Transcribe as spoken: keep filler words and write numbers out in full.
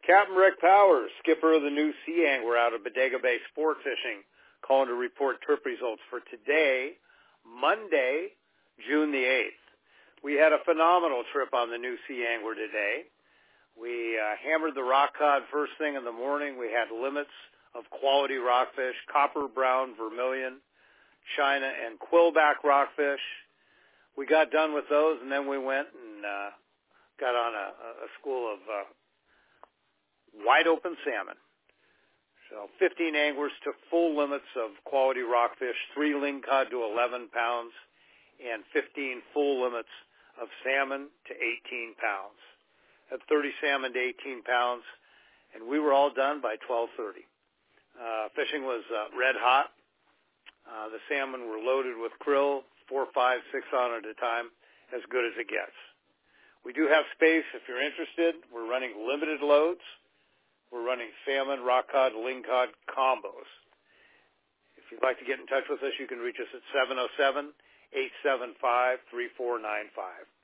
Captain Rick Powers, skipper of the new Sea Angler out of Bodega Bay Sport Fishing, calling to report trip results for today, Monday, June the eighth. We had a phenomenal trip on the new Sea Angler today. We uh, hammered the rock cod first thing in the morning. We had limits of quality rockfish, copper, brown, vermilion, China, and quillback rockfish. We got done with those, and then we went and uh, got on a, a school of uh, wide-open salmon. So fifteen anglers took full limits of quality rockfish, three lingcod to eleven pounds, and fifteen full limits of salmon to eighteen pounds. At thirty salmon to eighteen pounds, and we were all done by twelve thirty. Uh, fishing was uh, red hot. Uh, the salmon were loaded with krill, four, five, six on at a time, as good as it gets. We do have space if you're interested. We're running limited loads. We're running salmon, rock cod, lingcod combos. If you'd like to get in touch with us, you can reach us at seven oh seven, eight seven five, three four nine five.